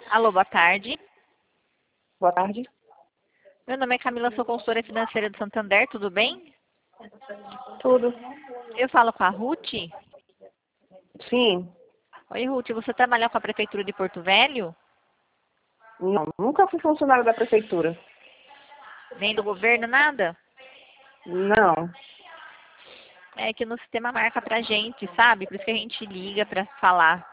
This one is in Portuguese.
Alô, boa tarde. Boa tarde. Meu nome é Camila, sou consultora financeira do Santander, tudo bem? Tudo? Eu falo com a Ruth. Sim. Oi, Ruth, você trabalha com a Prefeitura de Porto Velho? Não, nunca fui funcionário da prefeitura. Nem do governo, nada? Não. É que no sistema marca pra gente, sabe? Por isso que a gente liga pra falar.